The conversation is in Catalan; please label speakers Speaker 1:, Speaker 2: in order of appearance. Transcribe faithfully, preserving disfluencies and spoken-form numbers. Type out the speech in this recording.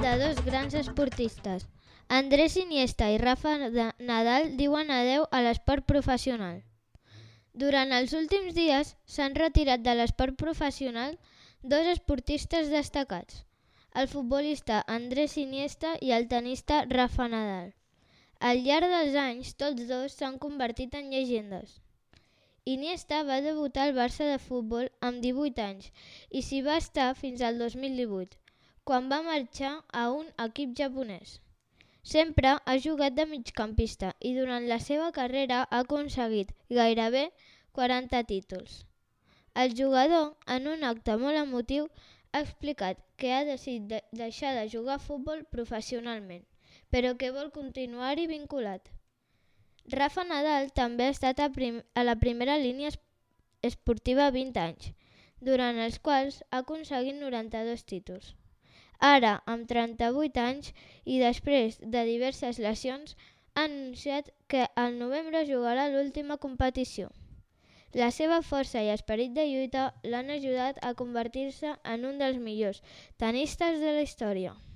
Speaker 1: de dos grans esportistes. Andrés Iniesta i Rafa Nadal diuen adeu a l'esport professional. Durant els últims dies s'han retirat de l'esport professional dos esportistes destacats, el futbolista Andrés Iniesta i el tenista Rafa Nadal. Al llarg dels anys, tots dos s'han convertit en llegendes. Iniesta va debutar al Barça de futbol amb divuit anys i s'hi va estar fins al dos mil divuit, quan va marxar a un equip japonès. Sempre ha jugat de migcampista i durant la seva carrera ha aconseguit gairebé quaranta títols. El jugador, en un acte molt emotiu, ha explicat que ha decidit de deixar de jugar a futbol professionalment, però que vol continuar-hi vinculat. Rafa Nadal també ha estat a, prim a la primera línia esportiva vint anys, durant els quals ha aconseguit noranta-dos títols. Ara, amb trenta-vuit anys i després de diverses lesions, ha anunciat que al novembre jugarà l'última competició. La seva força i esperit de lluita l'han ajudat a convertir-se en un dels millors tenistes de la història.